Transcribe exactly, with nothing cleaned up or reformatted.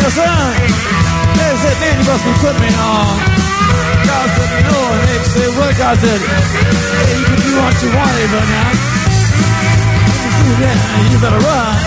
Yes, sir. They said, man, you must be putting me on. God said, no. And they said, what? God said, hey, you can do what you want, but now. You better run.